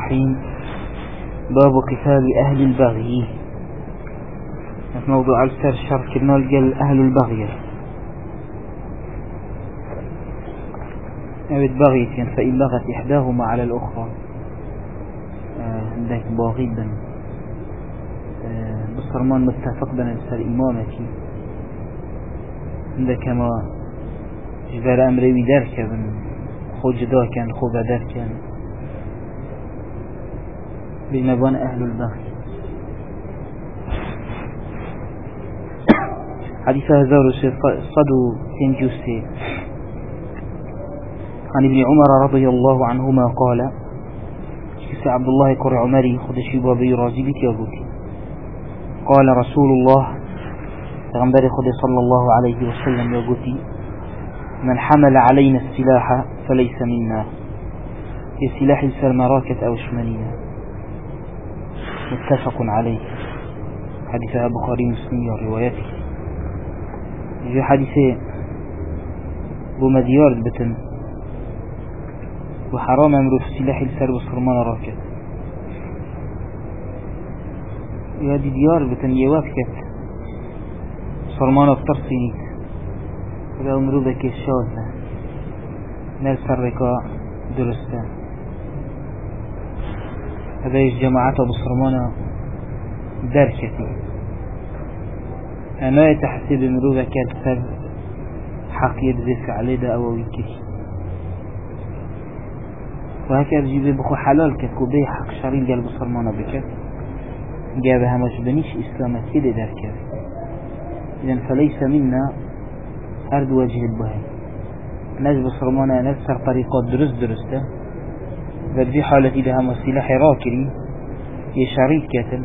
الرحيم. باب قتال أهل البغي. موضوع السر شر كنا قال أهل البغي أبد بغيتين فإن بغت إحداهما على الأخرى عندك باغي بن بصرمان متفق بن السر إمامتي عندك ما جبال أمري دركا بن خو جدا كان خو بدر كان بمبان أهل البغي. حديث هزار صدو تنجوسي عن ابن عمر رضي الله عنهما قال كسي عبد الله كر عمري خدشي بابي راجبت يقولي قال رسول الله تغنبري خدي صلى الله عليه وسلم يقولي من حمل علينا السلاح فليس منا. في سلاح السلمراكة أو شمالية متفق عليه. حديث بخاري مسلم وروايته. في حديث بمديار بتن وحرام أمره في سلاح السر بصرمان راكت يادي ديار بتن يوافكت صرمان افترسينيت إذا أمره بك الشاذة نرسل ركاع درسته هذا جماعته بصرمان دركتي أنا يتحسب أمره بك السر حق يدفع عليه دا أو يكشي وهكذا جيبه بخو حلال كتكو بي حق شرين قال بصرمانه بكت جابها مش بنيش إسلامة كده در كده. إذن فليس منا أرد وجه البهي ناس بصرمانه نفسر طريقات درسته ففي حالة إذا هم السلاح راكري يشاريك كتل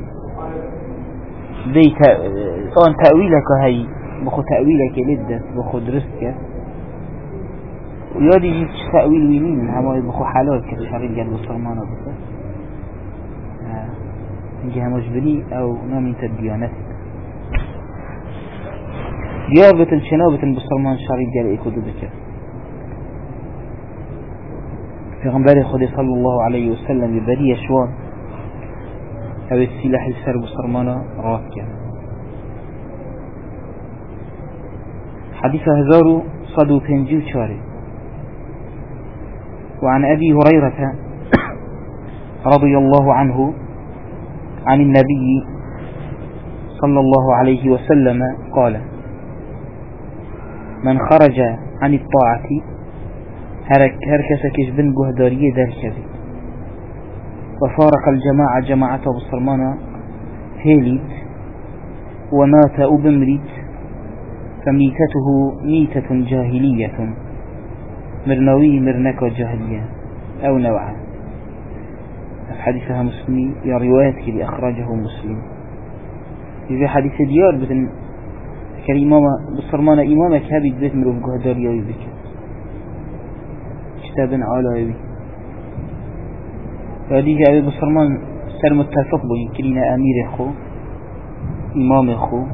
بي صان تأويلك هاي بخو تأويلك لدت بخو درستك ويادي يجيب تأويل ويمين هما يبخو حلال كالشريط قال بصرمانه بس جهة مجبني أو نوع من الديانات جابة شنابة بصرمان شريط قال إيكو دبك في غنباري خدي صلى الله عليه وسلم ببرية شوان أو السلاح السر بصرمانه راكيا. حديث هزارو صدو بنجيو شاري. وعن أبي هريرة رضي الله عنه عن النبي صلى الله عليه وسلم قال من خرج عن الطاعة هركسكش بن جهدارية دركبي وفارق الجماعة جماعته بصرمانة هيليت ومات أبمريت فميتته ميتة جاهلية مرنوي مرنك جاهلية أو نوعا. حديثها مسلمي يا روايتك بأخراجه مسلم. في حديث ديار بتن كالإمامة بصرمانة إمامك هابي بيت مروف جهدار يوي بك كتابا عالا يوي فهذه أبي بصرمان سر متفق بني كلنا أمير أخو إمام أخو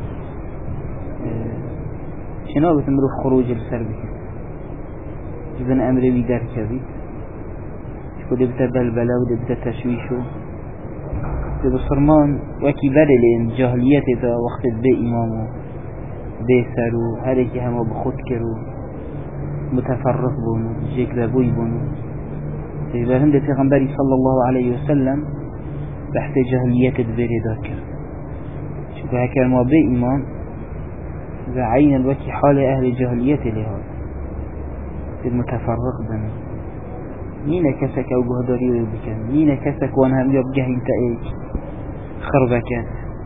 شنو بتمروف خروج السر بك ابن أمري دار كبير شكو دبت بلبلا ودبت تشويشو بصرمان وكي بدلين جاهلية إذا وقت بي إمامو بي سارو هريكي همو بخود كرو متفرق بونو جيك بابوي بونو إذا هند پیغمبری صلى الله عليه وسلم بحث جاهلية دبيري داكر شكو هكا ما بي إمام إذا عين الوكي حال أهل جاهلية لهذا المتفرق بنا مين كسك أو جهداري ويبكن مين كسك وانها يبجه انت ايش خربك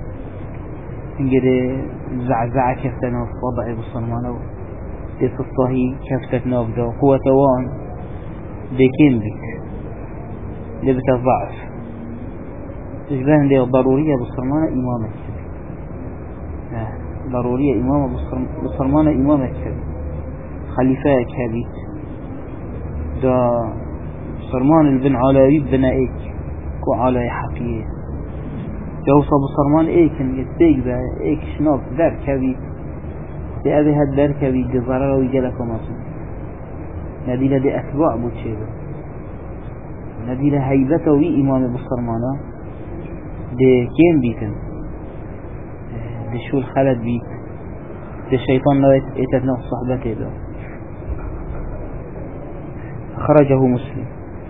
انجد زعزع كفتنا في وضع بصرمانه تيس الصهي كفتنا في ذو قوة وان بكين بك لبت الضعف تشبهن دي ضرورية بصرمانه إمامك ضرورية إمامة بصرمانه إمامك خليفاك هبيت دا صرمان البن علاوي بنائك كو علاوي حقيقي جوصة بصرمان ايكن يتبيق با ايك شناف در كبيت لأبي هاد در كبيت جزارة ويجالك ومصر نادي لدي أتباع بوتشيبه ندير هيبته وي إمام بصرمانا ده كين بيتن ده شو الخلد بيت ده الشيطان لا يتتنى صحبته ده. خرجه مسلم.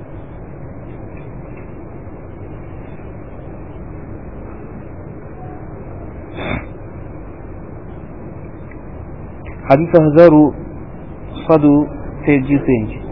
حديث هزار صدو تيجي فينج.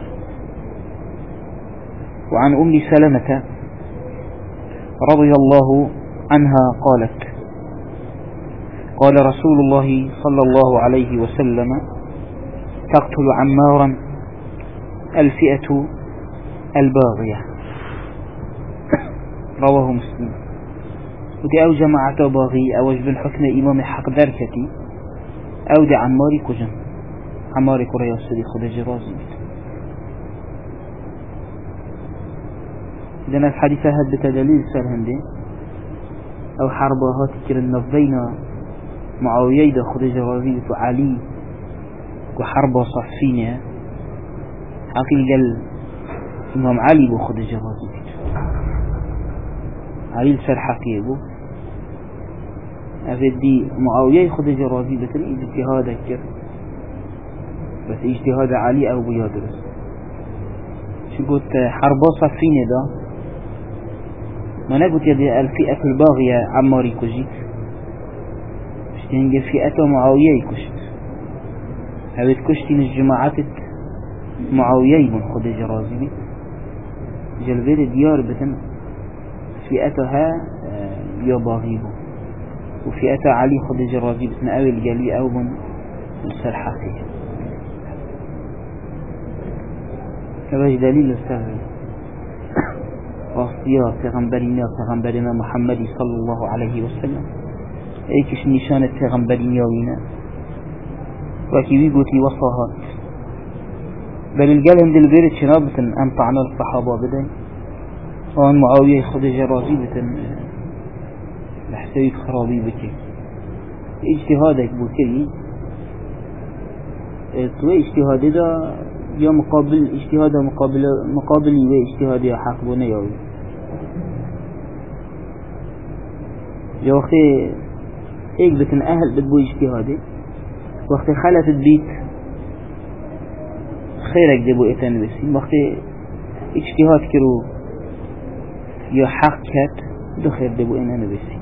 وعن أم سلمة رضي الله عنها قالت قال رسول الله صلى الله عليه وسلم تقتل عمارا الفئة الباغية. رواه مسلم. ودي أو جماعة باغي أوج بالحكم إمام حق دركتي أو دي عماري كجن عماري كريا الصديق خد جرازي. إذن الحديثة هاد بتدليل سرهندي أو حربها تكرن بين معاوية دا خد جرازي وعلي وحربها صفينة حقيقة قال إمام علي بو خد جرازي علي السر حقيقه أفدي معاوية خد جرازي بتن اجتهاد كر بس اجتهاد علي أو بيادرس شو قلت حربا صفينة دا ما نقول يدي الفئة الباغية عماري كجيت اشتين فئة معاوية كشت هذه كشتين الجماعات معاوية من خد جرازي جلبير ديار بتن فئتها يا باغيبو وفئة علي خد جرازي بتن أول جلي أو من السرحاقي. كباش دليل السهل واصطياء پیغمبرنا محمد صلى الله عليه وسلم ايكش نشانة پیغمبرنا وينا وكي قوتي وصاهات بل القلم دل بيرت شنابة أنطعنا الصحابة بدأ وان معاوية خد جرازي بتن لحسيك خرابي بكي اجتهادك بكي توي اجتهاد دا يا مقابل اجتهاد مقابل اجتهاد يا حق بنيوي يا أخي هيك بتن أهل بدبو اجتهادي وقت خلت البيت خيرك دبو إتن بسي وقت اجتهاد كرو يا حق كات دخير دبو إنن بسي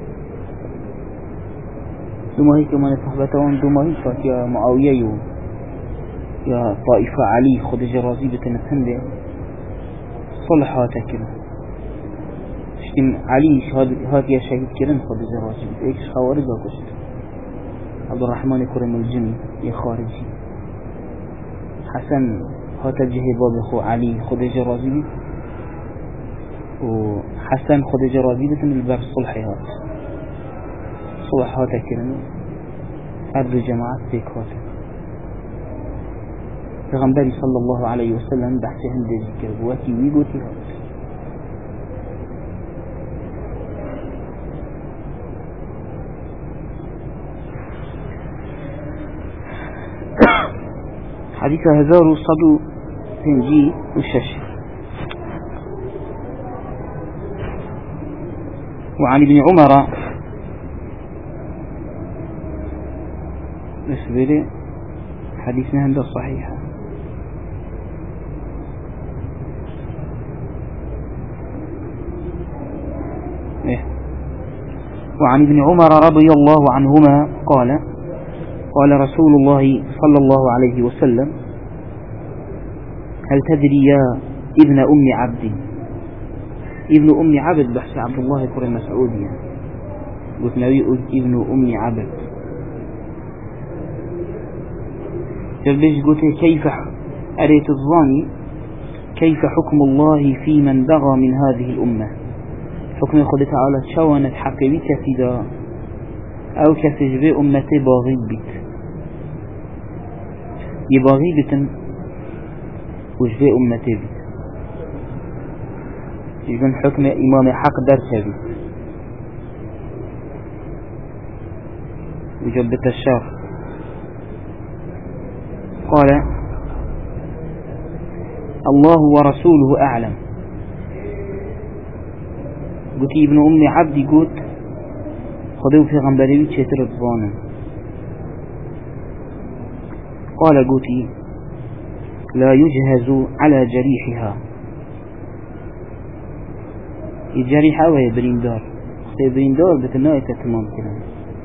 دوما هي كمان صحبتهم دوما هي فات يا معاوية يا طائفة علي خد جرازي بتنتهن صلحاتك كنا اشتم علي هات يا شهيد كرن خد جرازي ايش خوارج وكشت عبد الرحمن كرم الجن يا خارجي حسن هات الجهي باب اخو علي خد جرازي وحسن خد جرازي بتن الباب صلحات صلحاتك كرن أرض جماعات تيكواتك پیغمبر صلى الله عليه وسلم بحث هنده ذكر بواكي ويقوتي هات حديث هزار صدو تنجي والشش. وعن ابن عمر نسبري حديثنا هنده صحيحة. وعن ابن عمر رضي الله عنهما قال رسول الله صلى الله عليه وسلم هل تدري يا ابن أم عبد ابن أم عبد بحث عبد الله كرم مسعوديا قلت نبي ابن أم عبد جلبش قلت كيف أريت الظاني كيف حكم الله في من بغى من هذه الأمة حكم خد تعالى شوانت حقيبي كثيرا أو كثجبي أمتي باغي بيت يباغي بيتن وجبي أمتي بيت يجبن حكم إمام حق درس بيت وجبت الشر. قال الله ورسوله أعلم قوتي ابن أم عبدي قوت خذوا في غنبريوي تشتر الظانم قال قوتي لا يجهز على جريحها الجريحة وهي بريندار بريندار بتنائي تتمام كلام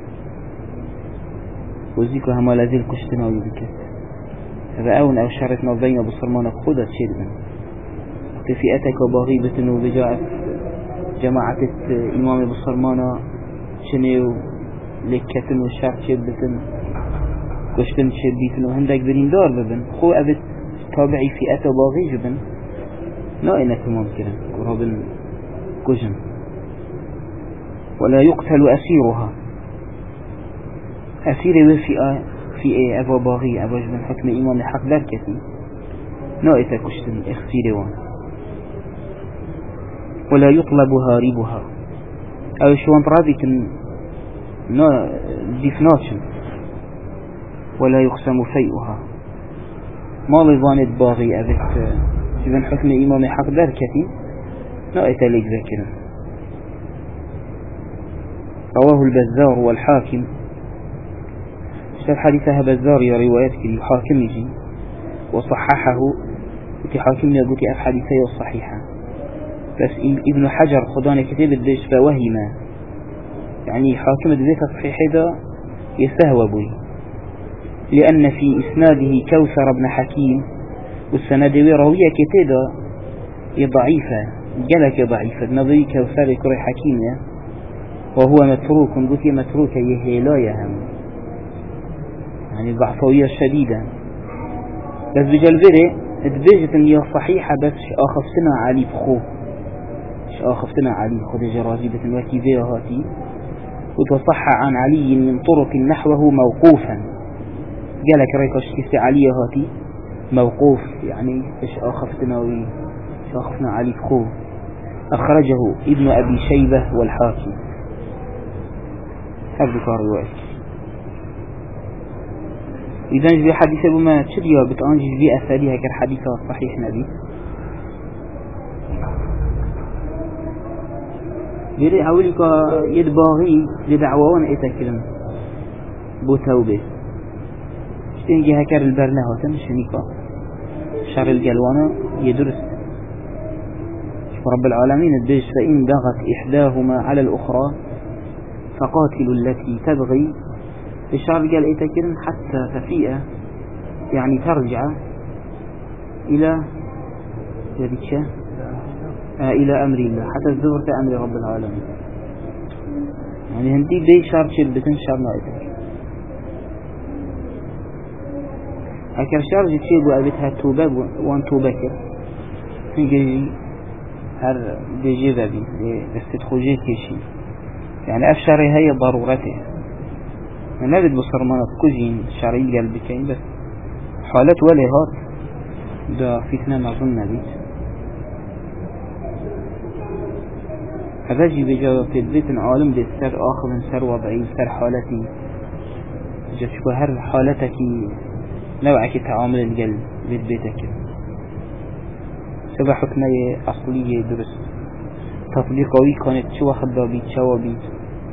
وزيكو هما لازل كشتناوي بكت فأون أو شرطنا بين بصرمانك خودت شربا في فئتك وبغيبة وبجاء جماعة إمام بصرمانا شنيو لكتن وشرط شربتن كشتن شربيتن وهندك بريندار ببن خو أبت تابعي فئة وبغي جبن نائنا تمام كلام قرابن كجن ولا يقتل أسيرها أسير في أبا باغي أبا جبن حكم إيمان حق ذركتي نائتا كشتن اختير وان ولا يطلب هاربها أو شوان رابط دفناتشن ولا يقسم فيئها ما لظانت باغي أبت جبن حكم إيمان حق ذركتي نائتا لك ذاكرا رواه البزار والحاكم شاف حديثها بزار يا روايات كذي حاكم يجي وصححه وتي حاكم يقول أف حديثي الصحيحة بس ابن حجر خدان كتاب الدش فوهما يعني حاكم الدش الصحيح هذا يستهوى بي لأن في إسناده كوثر بن حكيم والسند راوية كتابة ضعيفة جلك ضعيفة نظري كوثر كري حكيم وهو متروك قلت متروك يهيلا يهم يعني ضعفوية شديدة بس بجلبري اتبجت ان هي صحيحة بس اخفتنا علي بخو اخفتنا علي خد جرازيبة الوكي فيها هاتي وتصح عن علي من طرق نحوه موقوفا قالك ريكوش كيف علي هاتي موقوف يعني ايش اخفتنا علي بخو اخرجه ابن ابي شيبة والحاكم هذا ذكر رواية إذا جبي حديثة بما تشريها بتأنجي جبي أثاليها كالحديثة الصحيح نبي يري حولك يدباغي لدعوان إتاكلم بو توبة اشتنجي هكار البرنة هاتم شنيكا شر الجلوانة يدرس رب العالمين الدج فإن بغت إحداهما على الأخرى فقاتلوا التي تبغي الشعر قال إتكرن حتى تفيء يعني ترجع إلى إلى أمر الله حتى الزهر أمر رب العالمين يعني هندي بي شعر شربتن شعر نائتك هكذا شعر جتشيب وقابتها التوباب وان توبكر هنجي هر ديجي ذابي استدخوجي كيشي يعني أفشاري هي ضرورته ما بد بصرمانة كوزين شرعي قلبكين بس حالات ولا هات دا فتنة نظن بيت هذا جي بجاوة في البيت عالم دي سر آخر سر وضعي سر حالتي جا شكو هر حالتك نوعك تعامل القلب بيت بيتك سبا حكمة أصلية درس تطبيقوي كانت شو خدا بيت شو بيت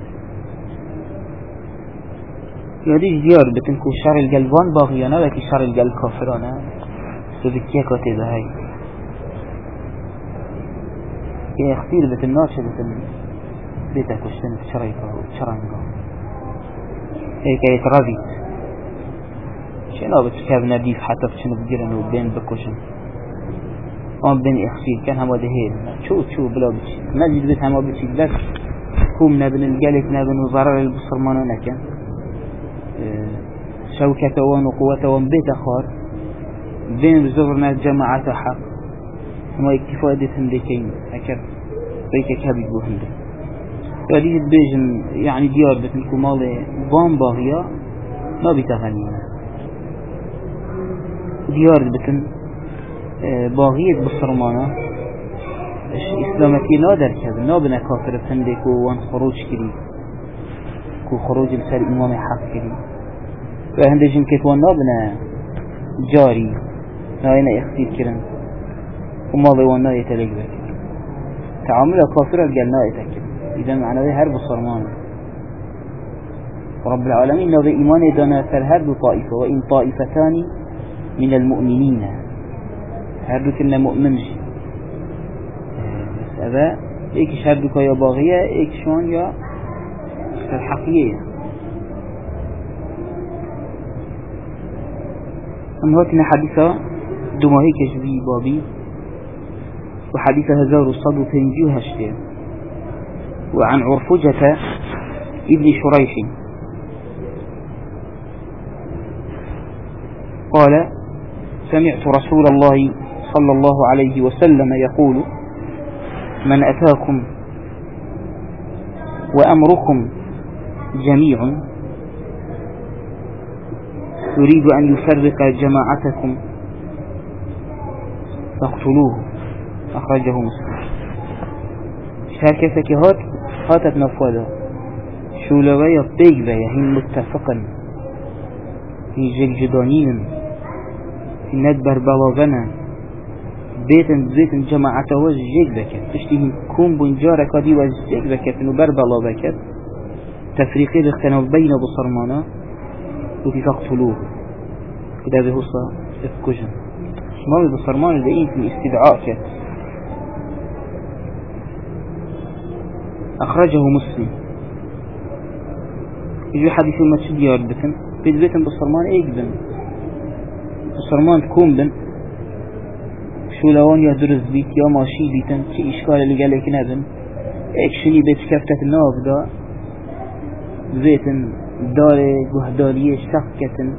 ياديش ديار بتنكو شر القلبان باغيانا وكي شر القلب كافرانا سبكيه كاتبه هاي يا اختير بتناشة بتن بيتك وشتن في شريكه وشرنقه هيك يترابيت شنو بتكاب نديف حتى بشنو بجرن وبين بكوشن هم بين اختير كان هم ودهيل شو بلا بتشي نجد بيت هم بتشي بس كوم نبن القلق نبن وضرر البصرمانو نكن شوكة وقوة وبيت أخر بين زورنا جماعة حق ما اكتفاء هندكين أكر بيك كابي بوهنده فهذه بيجن يعني ديار بتنكو مالي بان باغية ما بتغنينا ديار بتن باغية بصرمانة إسلامتي نادر كذا نابنا كافر بتندكو وان خروج كري كو خروج لسر إمام حق كري فهندجن كتوان نابنا جاري ناينا اختير كرن ومالي وانا يتلق بك تعامل كافر الجنة يتأكد إذا معنى هرب صرمان رب العالمين لو إيمان دانا فالهرب طائفة وإن طائفتان من المؤمنين هرب كنا مؤمنش بس أبا إيكش هربك يا باغية إيكشون يا الحقيقية أما هاتنا حديثة دماهي كشبي بابي وحديث 1158 وعن عرفجة ابن شريح قال سمعت رسول الله صلى الله عليه وسلم يقول من أتاكم وأمركم جميع يريد أن يفرق جماعتكم فاقتلوه أخرجه مسلم شاركتك هاتت نفوذا شو لويا بيك بيا هين متفقا هين جلجدانين هين ندبر بلاغنا بيتن جماعته وجيك بكت تشتهي كون بنجارك دي وجيك بكت انو بربلا بكت تفريقي الاختناف بين بصرمانا وفي تقتلوه كده به هو افكجن ما بصرمان الدقين في الاستدعاء كت أخرجه مسلم يجي حديث ما تشدي بتن بيتن بصرمان ايقبن بصرمان تكون بن شو لوان يا درز بيت يا ماشي بيتن شي إشكال اللي قال لك نبن اكشني بيت كفتة النوف دا بيتن داري قهدارية شقكة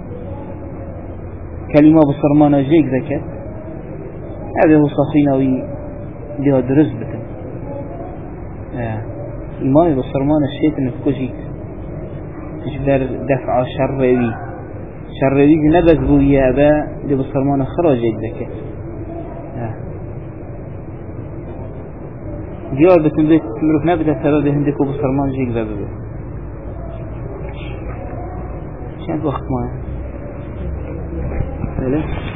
كلمة بصرمانة جيك ذكت هذا هو صخينوي ديها درز بتن إيماني بصرمانة الشيطان فكوشيت تجبر دفع شروي نبذ بويا أبا دي بصرمانة خراج جيك ذكت ديار بتن بيت مروف نبذة سبب هندكو بصرمان جيك ذكت شاند وقت ما